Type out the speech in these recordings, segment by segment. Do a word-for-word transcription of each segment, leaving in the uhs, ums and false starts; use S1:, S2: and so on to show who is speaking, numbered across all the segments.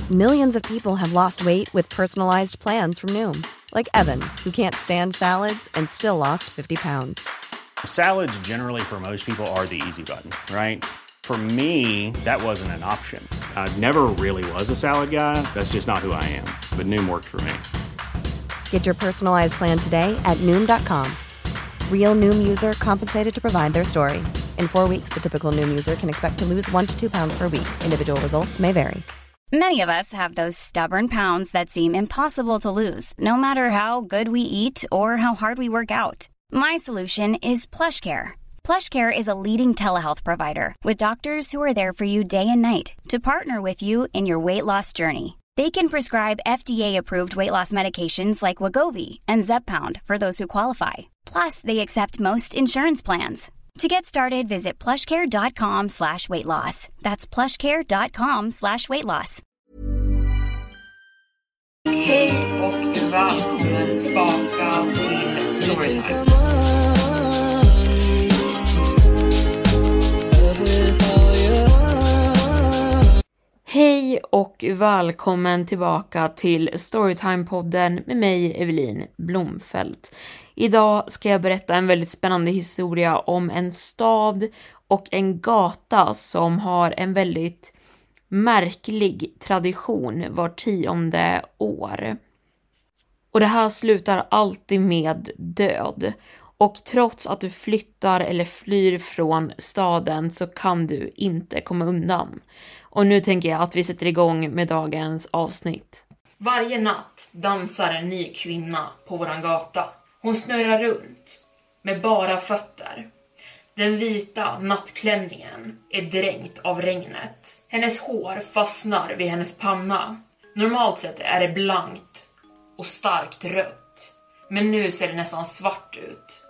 S1: Millions of people have lost weight with personalized plans from Noom. Like Evan, who can't stand salads and still lost fifty pounds.
S2: Salads generally for most people are the easy button, right? For me, that wasn't an option. I never really was a salad guy. That's just not who I am. But Noom worked for me.
S1: Get your personalized plan today at Noom dot com. Real Noom user compensated to provide their story. In four weeks, the typical Noom user can expect to lose one to two pounds per week. Individual results may vary.
S3: Many of us have those stubborn pounds that seem impossible to lose, no matter how good we eat or how hard we work out. My solution is PlushCare. PlushCare is a leading telehealth provider with doctors who are there for you day and night to partner with you in your weight loss journey. They can prescribe F D A-approved weight loss medications like Wegovy and Zepbound for those who qualify. Plus, they accept most insurance plans. To get started, visit plushcare.com slash weight loss. That's plushcare.com slash weight loss.
S4: Hej och välkommen tillbaka till Storytime.
S5: Hej och välkommen tillbaka till Storytime-podden med mig, Evelin Blomfelt. Idag ska jag berätta en väldigt spännande historia om en stad och en gata som har en väldigt märklig tradition var tionde år. Och det här slutar alltid med död. Och trots att du flyttar eller flyr från staden så kan du inte komma undan. Och nu tänker jag att vi sätter igång med dagens avsnitt. Varje natt dansar en ny kvinna på våran gata. Hon snurrar runt med bara fötter. Den vita nattklänningen är dränkt av regnet. Hennes hår fastnar vid hennes panna. Normalt sett är det blankt och starkt rött. Men nu ser det nästan svart ut.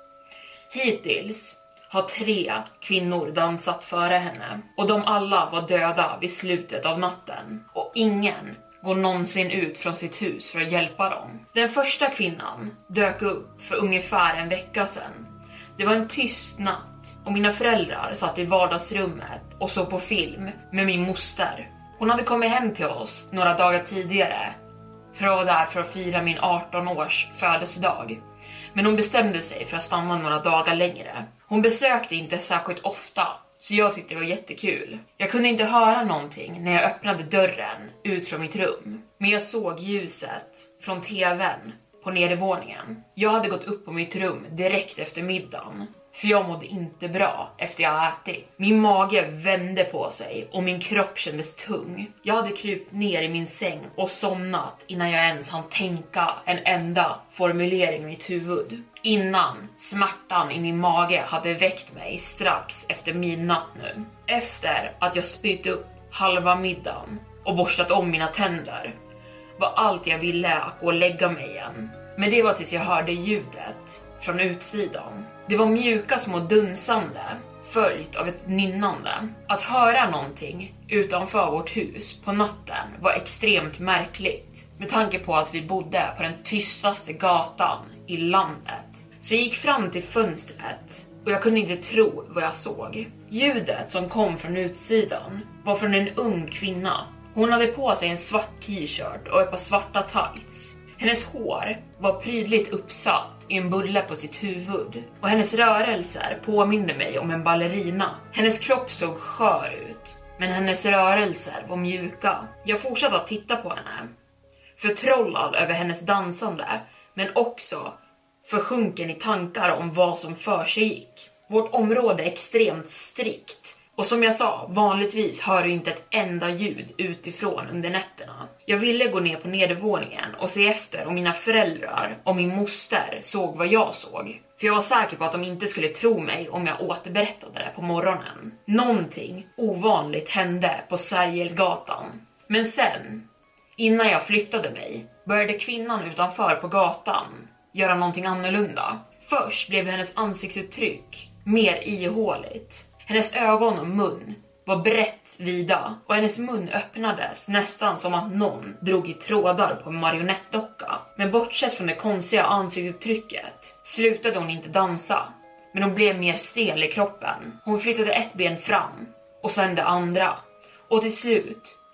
S5: Hittills har tre kvinnor dansat före henne. Och de alla var döda vid slutet av natten. Och ingen går någonsin ut från sitt hus för att hjälpa dem. Den första kvinnan dök upp för ungefär en vecka sedan. Det var en tyst natt och mina föräldrar satt i vardagsrummet och såg på film med min moster. Hon hade kommit hem till oss några dagar tidigare för att vara där för att fira min arton års födelsedag. Men hon bestämde sig för att stanna några dagar längre. Hon besökte inte särskilt ofta, så jag tyckte det var jättekul. Jag kunde inte höra någonting när jag öppnade dörren ut från mitt rum. Men jag såg ljuset från tvn på nedervåningen. Jag hade gått upp på mitt rum direkt efter middagen. För jag mådde inte bra efter jag ätit. Min mage vände på sig och min kropp kändes tung. Jag hade krypt ner i min säng och somnat innan jag ens hann tänka en enda formulering i mitt huvud. Innan smärtan i min mage hade väckt mig strax efter midnatt nu. Efter att jag spytt upp halva middagen och borstat om mina tänder var allt jag ville att gå och lägga mig igen. Men det var tills jag hörde ljudet från utsidan. Det var mjuka små dunsande följt av ett nynnande. Att höra någonting utanför vårt hus på natten var extremt märkligt. Med tanke på att vi bodde på den tystaste gatan i landet. Så jag gick fram till fönstret och jag kunde inte tro vad jag såg. Ljudet som kom från utsidan var från en ung kvinna. Hon hade på sig en svart t-shirt och ett par svarta tights. Hennes hår var prydligt uppsatt i en bulle på sitt huvud. Och hennes rörelser påminde mig om en ballerina. Hennes kropp såg skör ut, men hennes rörelser var mjuka. Jag fortsatte att titta på henne. Förtrollad över hennes dansande, men också försjunken i tankar om vad som för sig gick. Vårt område är extremt strikt. Och som jag sa, vanligtvis hör du inte ett enda ljud utifrån under nätterna. Jag ville gå ner på nedervåningen och se efter om mina föräldrar och min moster såg vad jag såg. För jag var säker på att de inte skulle tro mig om jag återberättade det på morgonen. Någonting ovanligt hände på Sergelgatan. Men sen, innan jag flyttade mig, började kvinnan utanför på gatan göra någonting annorlunda. Först blev hennes ansiktsuttryck mer ihåligt. Hennes ögon och mun var brett vida och hennes mun öppnades nästan som att någon drog i trådar på en marionettdocka. Men bortsett från det konstiga ansiktsuttrycket slutade hon inte dansa, men hon blev mer stel i kroppen. Hon flyttade ett ben fram och sen det andra. Och till slut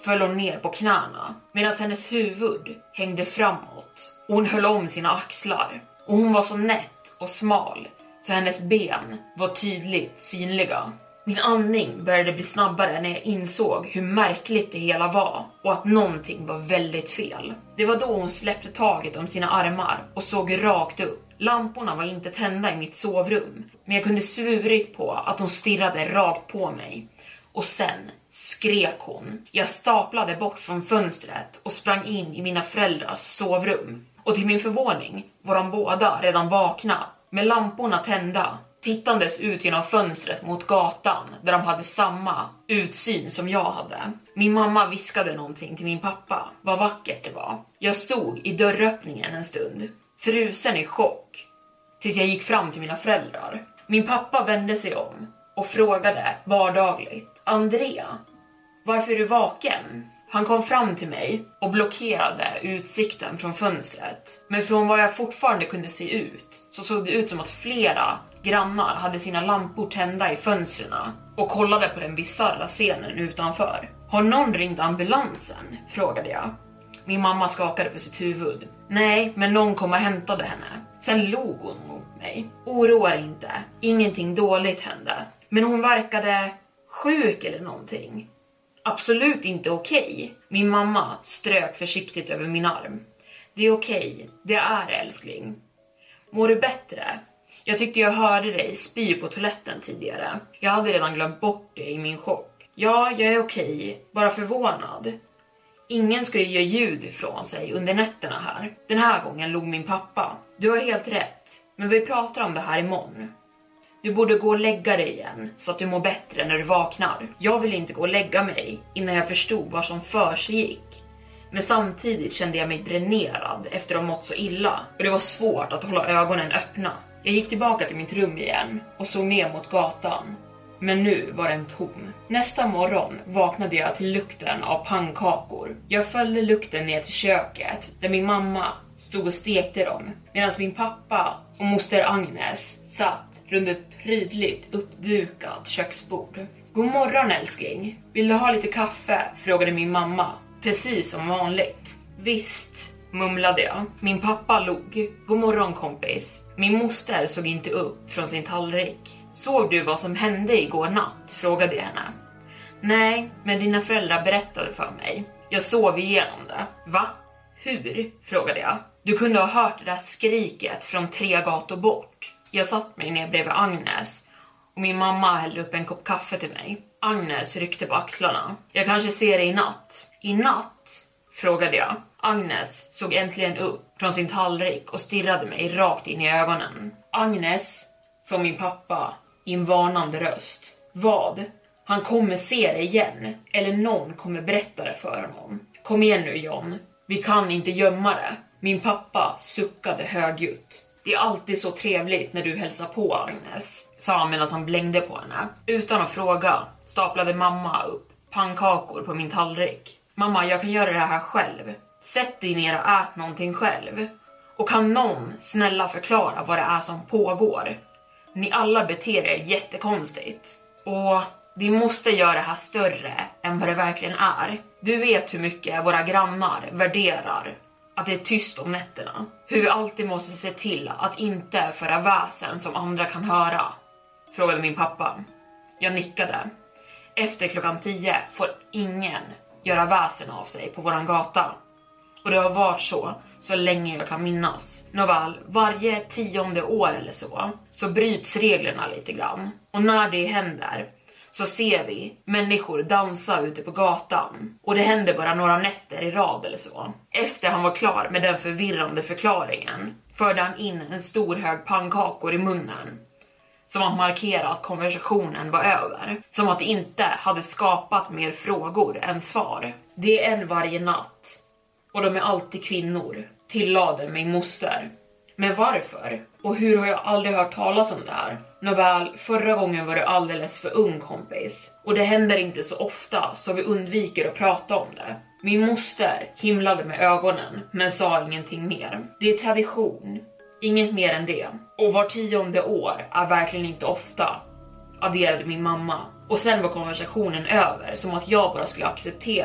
S5: föll hon ner på knäna medan hennes huvud hängde framåt. Och hon höll om sina axlar. Och hon var så nätt och smal så hennes ben var tydligt synliga. Min andning började bli snabbare när jag insåg hur märkligt det hela var och att någonting var väldigt fel. Det var då hon släppte taget om sina armar och såg rakt upp. Lamporna var inte tända i mitt sovrum, men jag kunde svurit på att hon stirrade rakt på mig. Och sen skrek hon. Jag staplade bort från fönstret och sprang in i mina föräldrars sovrum. Och till min förvåning var de båda redan vakna, med lamporna tända, tittandes ut genom fönstret mot gatan där de hade samma utsyn som jag hade. Min mamma viskade någonting till min pappa. Vad vackert det var. Jag stod i dörröppningen en stund, frusen i chock, tills jag gick fram till mina föräldrar. Min pappa vände sig om och frågade vardagligt: Andrea, varför är du vaken? Han kom fram till mig och blockerade utsikten från fönstret. Men från vad jag fortfarande kunde se ut så såg det ut som att flera grannar hade sina lampor tända i fönstren och kollade på den bizarra scenen utanför. Har någon ringt ambulansen? Frågade jag. Min mamma skakade på sitt huvud. Nej, men någon kom och hämtade henne. Sen log hon mot mig. Oroa dig inte, ingenting dåligt hände. Men hon verkade sjuk eller någonting. Absolut inte okej. Min mamma strök försiktigt över min arm. Det är okej, det är älskling. Mår du bättre? Jag tyckte jag hörde dig spy på toaletten tidigare. Jag hade redan glömt bort det i min chock. Ja, jag är okej, bara förvånad. Ingen ska ju göra ljud ifrån sig under nätterna här. Den här gången låg min pappa. Du har helt rätt, men vi pratar om det här imorgon. Du borde gå och lägga dig igen så att du mår bättre när du vaknar. Jag vill inte gå och lägga mig innan jag förstod vad som för sig gick. Men samtidigt kände jag mig dränerad efter att ha mått så illa. Och det var svårt att hålla ögonen öppna. Jag gick tillbaka till mitt rum igen och såg ner mot gatan. Men nu var den tom. Nästa morgon vaknade jag till lukten av pannkakor. Jag följde lukten ner till köket där min mamma stod och stekte dem. Medan min pappa och moster Agnes satt runt ett prydligt uppdukat köksbord. God morgon älskling. Vill du ha lite kaffe? Frågade min mamma. Precis som vanligt. Visst, mumlade jag. Min pappa log. God morgon kompis. Min moster såg inte upp från sin tallrik. Såg du vad som hände igår natt? Frågade jag henne. Nej, men dina föräldrar berättade för mig. Jag sov igenom det. Va? Hur? Frågade jag. Du kunde ha hört det där skriket från tre gator bort. Jag satt mig ner bredvid Agnes och min mamma hällde upp en kopp kaffe till mig. Agnes ryckte på axlarna. Jag kanske ser det i natt. I natt? Frågade jag. Agnes såg äntligen upp från sin tallrik och stirrade mig rakt in i ögonen. Agnes, sa min pappa i en varnande röst. Vad? Han kommer se det igen. Eller någon kommer berätta det för honom. Kom igen nu John. Vi kan inte gömma det. Min pappa suckade högljutt. Det är alltid så trevligt när du hälsar på Agnes, sa han medan han blängde på henne. Utan att fråga staplade mamma upp pannkakor på min tallrik. Mamma, jag kan göra det här själv. Sätt dig ner och ät någonting själv. Och kan någon snälla förklara vad det är som pågår? Ni alla beter er jättekonstigt. Och vi måste göra det här större än vad det verkligen är. Du vet hur mycket våra grannar värderar att det är tyst om nätterna. Hur vi alltid måste se till att inte föra väsen som andra kan höra. Frågade min pappa. Jag nickade. Efter klockan tio får ingen göra väsen av sig på våran gata. Och det har varit så så länge jag kan minnas. Nåväl, varje tionde år eller så så bryts reglerna lite grann. Och när det händer så ser vi människor dansa ute på gatan. Och det händer bara några nätter i rad eller så. Efter han var klar med den förvirrande förklaringen förde han in en stor hög pannkakor i munnen. Som att markera att konversationen var över. Som att det inte hade skapat mer frågor än svar. Det är en varje natt. Och de är alltid kvinnor, tillade min moster. Men varför? Och hur har jag aldrig hört talas om det här? Nåväl, förra gången var du alldeles för ung kompis. Och det händer inte så ofta så vi undviker att prata om det. Min moster himlade med ögonen men sa ingenting mer. Det är tradition, inget mer än det. Och var tionde år är verkligen inte ofta, adderade min mamma. Och sen var konversationen över som att jag bara skulle acceptera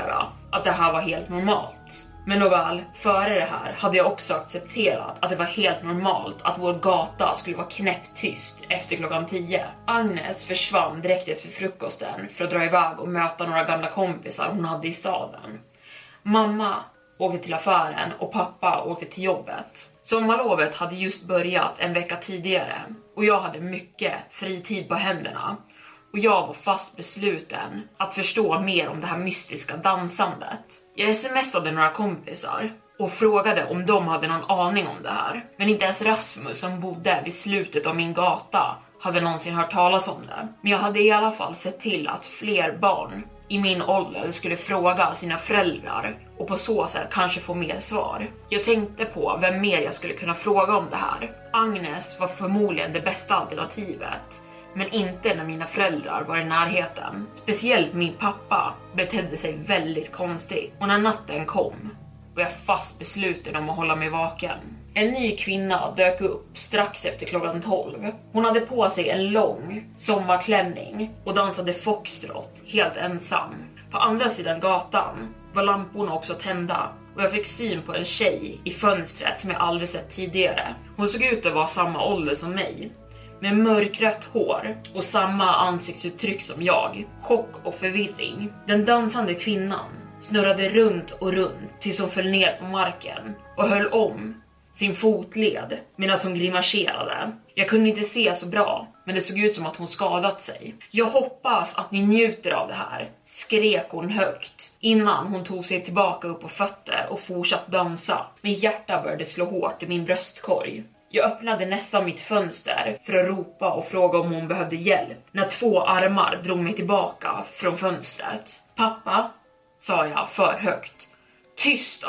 S5: att det här var helt normalt. Men nåväl, före det här hade jag också accepterat att det var helt normalt att vår gata skulle vara knäpptyst efter klockan tio. Agnes försvann direkt efter frukosten för att dra iväg och möta några gamla kompisar hon hade i staden. Mamma åkte till affären och pappa åkte till jobbet. Sommarlovet hade just börjat en vecka tidigare och jag hade mycket fritid på händerna. Och jag var fast besluten att förstå mer om det här mystiska dansandet. Jag smsade några kompisar och frågade om de hade någon aning om det här. Men inte ens Rasmus som bodde vid slutet av min gata hade någonsin hört talas om det. Men jag hade i alla fall sett till att fler barn i min ålder skulle fråga sina föräldrar och på så sätt kanske få mer svar. Jag tänkte på vem mer jag skulle kunna fråga om det här. Agnes var förmodligen det bästa alternativet. Men inte när mina föräldrar var i närheten. Speciellt min pappa betedde sig väldigt konstigt. Och när natten kom var jag fast besluten om att hålla mig vaken. En ny kvinna dök upp strax efter klockan tolv. Hon hade på sig en lång sommarklänning och dansade foxtrot helt ensam. På andra sidan gatan var lamporna också tända. Och jag fick syn på en tjej i fönstret som jag aldrig sett tidigare. Hon såg ut att vara samma ålder som mig. Med mörkrött hår och samma ansiktsuttryck som jag. Chock och förvirring. Den dansande kvinnan snurrade runt och runt tills hon föll ner på marken och höll om sin fotled medan hon grimaserade. Jag kunde inte se så bra, men det såg ut som att hon skadat sig. Jag hoppas att ni njuter av det här, skrek hon högt innan hon tog sig tillbaka upp på fötter och fortsatte dansa. Mitt hjärta började slå hårt i min bröstkorg. Jag öppnade nästan mitt fönster för att ropa och fråga om hon behövde hjälp när två armar drog mig tillbaka från fönstret. Pappa, sa jag för högt. Tyst!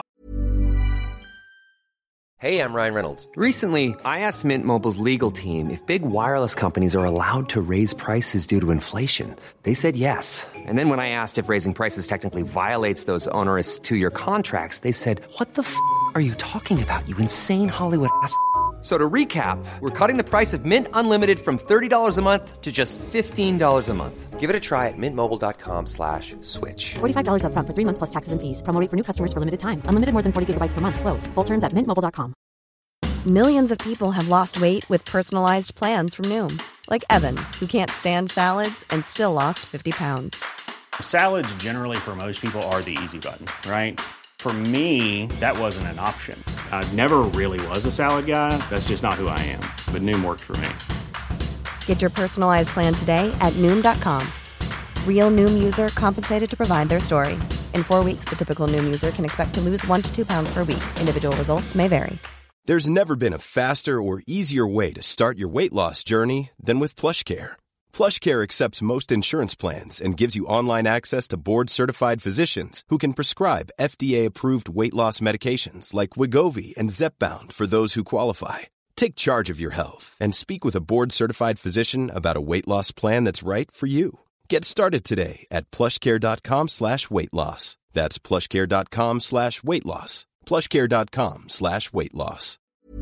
S6: Hey, I'm Ryan Reynolds. Recently, I asked Mint Mobile's legal team if big wireless companies are allowed to raise prices due to inflation. They said yes. And then when I asked if raising prices technically violates those onerous two-year contracts, they said, what the f*** are you talking about, you insane Hollywood ass f- So to recap, we're cutting the price of Mint Unlimited from thirty dollars a month to just fifteen dollars a month. Give it a try at mintmobile.com slash switch.
S7: forty-five dollars up front for three months plus taxes and fees. Promo rate for new customers for limited time. Unlimited more than forty gigabytes per month. Slows full terms at mint mobile dot com.
S1: Millions of people have lost weight with personalized plans from Noom. Like Evan, who can't stand salads and still lost fifty pounds.
S2: Salads generally for most people are the easy button, right? For me, that wasn't an option. I never really was a salad guy. That's just not who I am. But Noom worked for me.
S1: Get your personalized plan today at Noom dot com. Real Noom user compensated to provide their story. In four weeks, the typical Noom user can expect to lose one to two pounds per week. Individual results may vary.
S8: There's never been a faster or easier way to start your weight loss journey than with PlushCare. PlushCare accepts most insurance plans and gives you online access to board-certified physicians who can prescribe F D A-approved weight loss medications like Wegovy and Zepbound for those who qualify. Take charge of your health and speak with a board-certified physician about a weight loss plan that's right for you. Get started today at plushcare.com slash weight loss. That's plushcare.com slash weight loss. plushcare.com slash weight loss.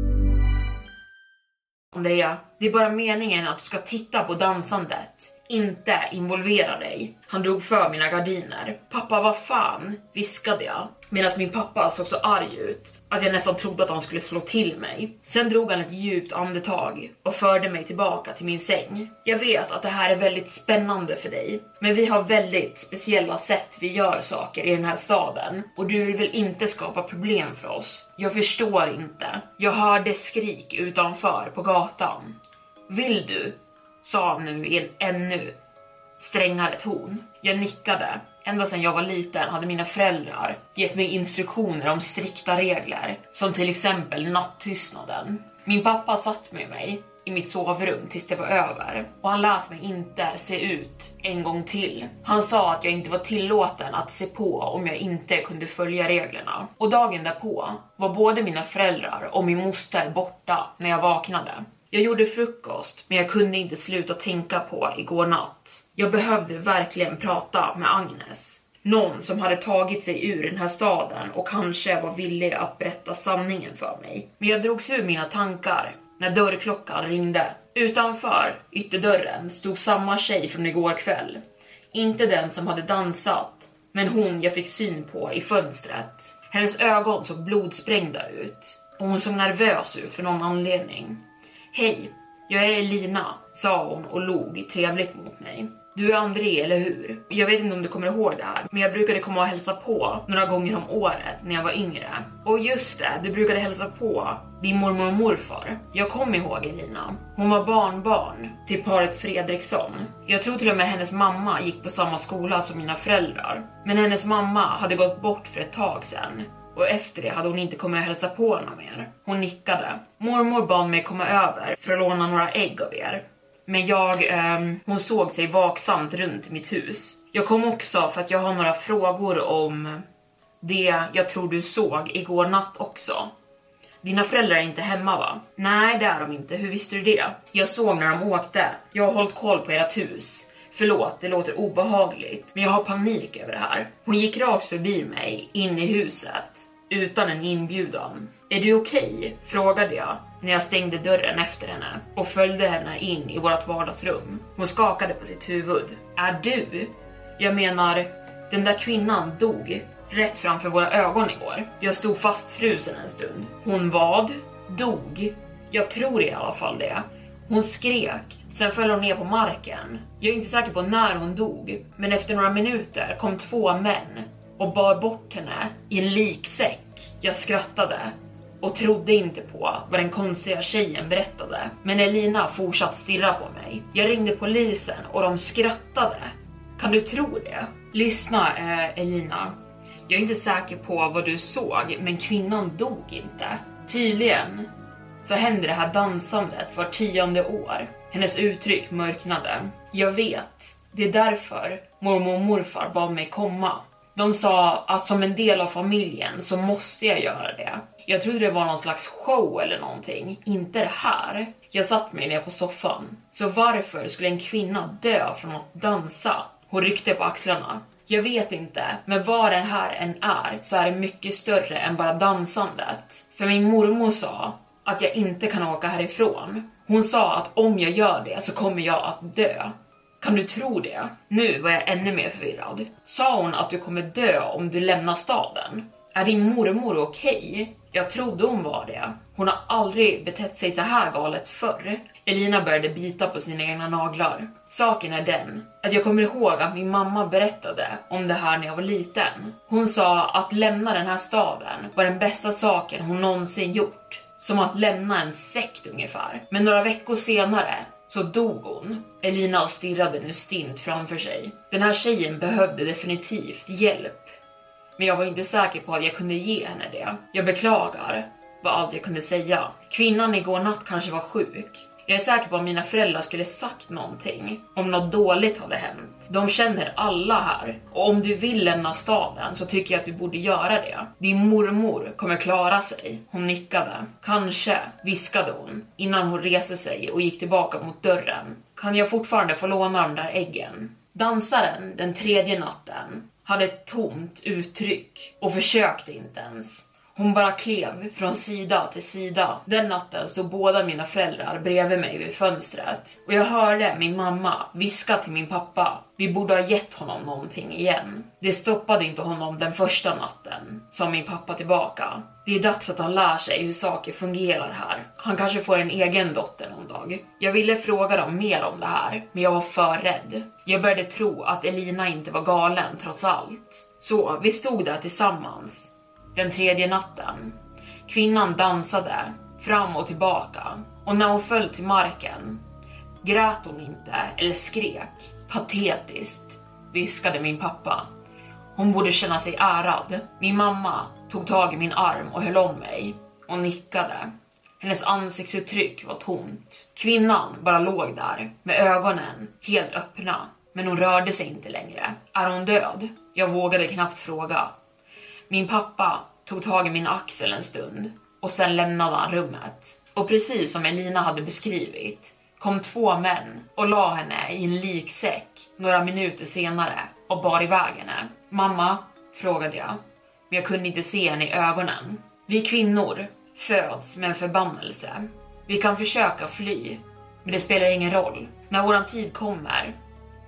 S5: Andrea, det är bara meningen att du ska titta på dansandet, inte involvera dig. Han drog för mina gardiner. Pappa, vad fan, viskade jag. Medan min pappa såg så arg ut att jag nästan trodde att han skulle slå till mig. Sen drog han ett djupt andetag och förde mig tillbaka till min säng. Jag vet att det här är väldigt spännande för dig, men vi har väldigt speciella sätt vi gör saker i den här staden. Och du vill väl inte skapa problem för oss? Jag förstår inte. Jag hörde skrik utanför på gatan. Vill du? Sa han nu i en ännu strängare ton. Jag nickade. Ända sedan jag var liten hade mina föräldrar gett mig instruktioner om strikta regler, som till exempel nattystnaden. Min pappa satt med mig i mitt sovrum tills det var över, och han lät mig inte se ut en gång till. Han sa att jag inte var tillåten att se på om jag inte kunde följa reglerna. Och dagen därpå var både mina föräldrar och min moster borta när jag vaknade. Jag gjorde frukost, men jag kunde inte sluta tänka på igår natt. Jag behövde verkligen prata med Agnes. Någon som hade tagit sig ur den här staden och kanske var villig att berätta sanningen för mig. Men jag drogs ur mina tankar när dörrklockan ringde. Utanför ytterdörren stod samma tjej från igår kväll. Inte den som hade dansat Men hon jag fick syn på i fönstret. Hennes ögon såg blodsprängda ut. Och hon såg nervös ut för någon anledning. Hej, jag är Elina, sa hon och log trevligt mot mig. Du är André, eller hur? Jag vet inte om du kommer ihåg det här, men jag brukade komma och hälsa på några gånger om året när jag var yngre. Och just det, du brukade hälsa på din mormor och morfar. Jag kom ihåg Elina. Hon var barnbarn till paret Fredriksson. Jag tror till och med hennes mamma gick på samma skola som mina föräldrar. Men hennes mamma hade gått bort för ett tag sedan. Och efter det hade hon inte kommit och hälsa på henne mer. Hon nickade. Mormor bad mig komma över för att låna några ägg av er. Men jag, eh, hon såg sig vaksamt runt mitt hus. Jag kom också för att jag har några frågor om det jag tror du såg igår natt också. Dina föräldrar är inte hemma, va? Nej, det är de inte. Hur visste du det? Jag såg när de åkte. Jag har hållit koll på ert hus. Förlåt, det låter obehagligt. Men jag har panik över det här. Hon gick rakt förbi mig in i huset utan en inbjudan. Är du okej? Okay? Frågade jag när jag stängde dörren efter henne och följde henne in i vårt vardagsrum. Hon skakade på sitt huvud. Är du? Jag menar, den där kvinnan dog rätt framför våra ögon igår. Jag stod fastfrusen en stund. Hon vad? Dog? Jag tror i alla fall det. Hon skrek, sen föll hon ner på marken. Jag är inte säker på när hon dog, men efter några minuter kom två män och bar bort henne i en liksäck. Jag skrattade och trodde inte på vad den konstiga tjejen berättade. Men Elina fortsatte stirra på mig. Jag ringde polisen och de skrattade. Kan du tro det? Lyssna, eh, Elina. Jag är inte säker på vad du såg, men kvinnan dog inte. Tydligen så hände det här dansandet var tionde år. Hennes uttryck mörknade. Jag vet, det är därför mormor och morfar bad mig komma. De sa att som en del av familjen så måste jag göra det. Jag trodde det var någon slags show eller någonting, inte det här. Jag satt mig ner på soffan. Så varför skulle en kvinna dö från att dansa? Hon ryckte på axlarna. Jag vet inte, men vad den här än är så är det mycket större än bara dansandet. För min mormor sa att jag inte kan åka härifrån. Hon sa att om jag gör det så kommer jag att dö. Kan du tro det? Nu var jag ännu mer förvirrad. Sa hon att du kommer dö om du lämnar staden? Är din mormor okej? Jag trodde hon var det. Hon har aldrig betett sig så här galet förr. Elina började bita på sina egna naglar. Saken är den att jag kommer ihåg att min mamma berättade om det här när jag var liten. Hon sa att lämna den här staden var den bästa saken hon någonsin gjort. Som att lämna en sekt ungefär. Men några veckor senare så dog hon. Elina stirrade nu stint framför sig. Den här tjejen behövde definitivt hjälp. Men jag var inte säker på att jag kunde ge henne det. Jag beklagar, var allt jag kunde säga. Kvinnan igår natt kanske var sjuk. Jag är säker på att mina föräldrar skulle sagt någonting om något dåligt hade hänt. De känner alla här. Och om du vill lämna staden så tycker jag att du borde göra det. Din mormor kommer klara sig. Hon nickade. Kanske, viskade hon innan hon reste sig och gick tillbaka mot dörren. Kan jag fortfarande få låna de där äggen? Dansaren den tredje natten hade ett tomt uttryck och försökte inte ens. Hon bara klev från sida till sida. Den natten stod båda mina föräldrar bredvid mig vid fönstret. Och jag hörde min mamma viska till min pappa. Vi borde ha gett honom någonting igen. Det stoppade inte honom den första natten, sa min pappa tillbaka. Det är dags att han lär sig hur saker fungerar här. Han kanske får en egen dotter någon dag. Jag ville fråga dem mer om det här, men jag var för rädd. Jag började tro att Elina inte var galen trots allt. Så vi stod där tillsammans. Den tredje natten. Kvinnan dansade fram och tillbaka. Och när hon föll till marken grät hon inte eller skrek. Patetiskt, viskade min pappa. Hon borde känna sig ärad. Min mamma tog tag i min arm och höll om mig och nickade. Hennes ansiktsuttryck var tomt. Kvinnan bara låg där med ögonen helt öppna. Men hon rörde sig inte längre. Är hon död? Jag vågade knappt fråga. Min pappa tog tag i min axel en stund och sen lämnade han rummet. Och precis som Elina hade beskrivit kom två män och la henne i en liksäck några minuter senare och bar iväg henne. Mamma, frågade jag, men jag kunde inte se henne i ögonen. Vi kvinnor föds med en förbannelse. Vi kan försöka fly, men det spelar ingen roll. När våran tid kommer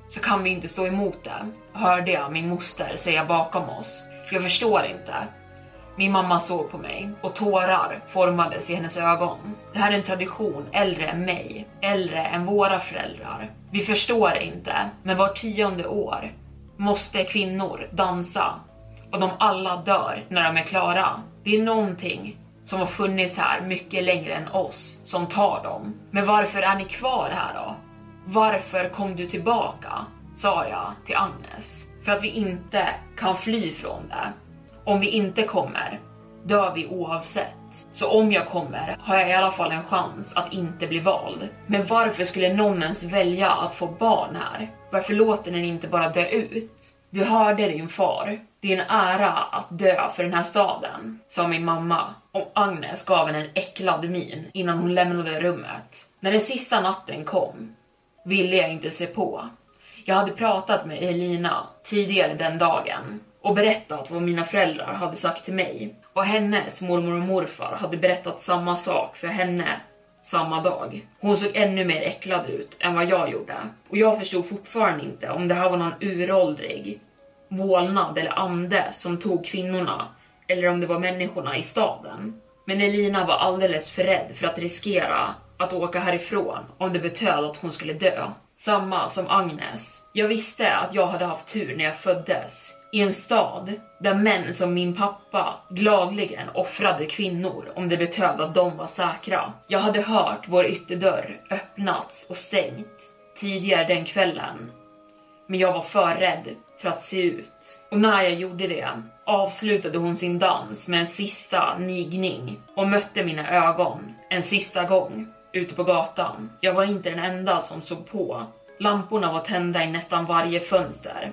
S5: så kan vi inte stå emot det, hörde jag min moster säga bakom oss. Jag förstår inte. Min mamma såg på mig och tårar formades i hennes ögon. Det här är en tradition äldre än mig, äldre än våra föräldrar. Vi förstår inte, men var tionde år måste kvinnor dansa och de alla dör när de är klara. Det är någonting som har funnits här mycket längre än oss som tar dem. Men varför är ni kvar här då? Varför kom du tillbaka? Sa jag till Agnes. För att vi inte kan fly från det. Om vi inte kommer, dör vi oavsett. Så om jag kommer har jag i alla fall en chans att inte bli vald. Men varför skulle någon ens välja att få barn här? Varför låter den inte bara dö ut? Du hörde din far. Det är en ära att dö för den här staden, sa min mamma. Och Agnes gav henne en äcklad min innan hon lämnade rummet. När den sista natten kom ville jag inte se på. Jag hade pratat med Elina tidigare den dagen och berättat vad mina föräldrar hade sagt till mig. Och hennes mormor och morfar hade berättat samma sak för henne samma dag. Hon såg ännu mer äcklad ut än vad jag gjorde. Och jag förstod fortfarande inte om det här var någon uråldrig vålnad eller ande som tog kvinnorna, eller om det var människorna i staden. Men Elina var alldeles för rädd för att riskera att åka härifrån om det betöd att hon skulle dö. Samma som Agnes. Jag visste att jag hade haft tur när jag föddes i en stad där män som min pappa gladligen offrade kvinnor om det betöd att de var säkra. Jag hade hört vår ytterdörr öppnats och stängt tidigare den kvällen. Men jag var för rädd för att se ut. Och när jag gjorde det avslutade hon sin dans med en sista nigning och mötte mina ögon en sista gång ute på gatan. Jag var inte den enda som såg på. Lamporna var tända i nästan varje fönster.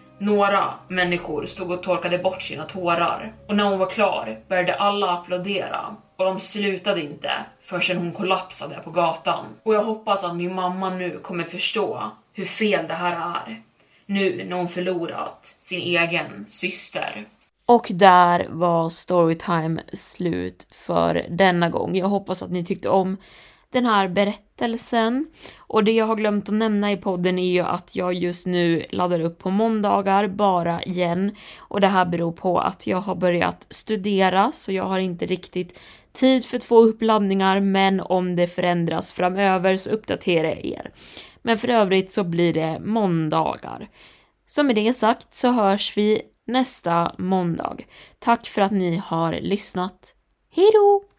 S5: Några människor stod och torkade bort sina tårar. Och när hon var klar började alla applådera. Och de slutade inte förrän hon kollapsade på gatan. Och jag hoppas att min mamma nu kommer förstå hur fel det här är. Nu när hon förlorat sin egen syster. Och där var Storytime slut för denna gång. Jag hoppas att ni tyckte om den här berättelsen. Och det jag har glömt att nämna i podden är ju att jag just nu laddar upp på måndagar bara igen. Och det här beror på att jag har börjat studera, så jag har inte riktigt tid för två uppladdningar. Men om det förändras framöver så uppdaterar jag er. Men för övrigt så blir det måndagar. Så med det sagt så hörs vi nästa måndag. Tack för att ni har lyssnat. Hej då!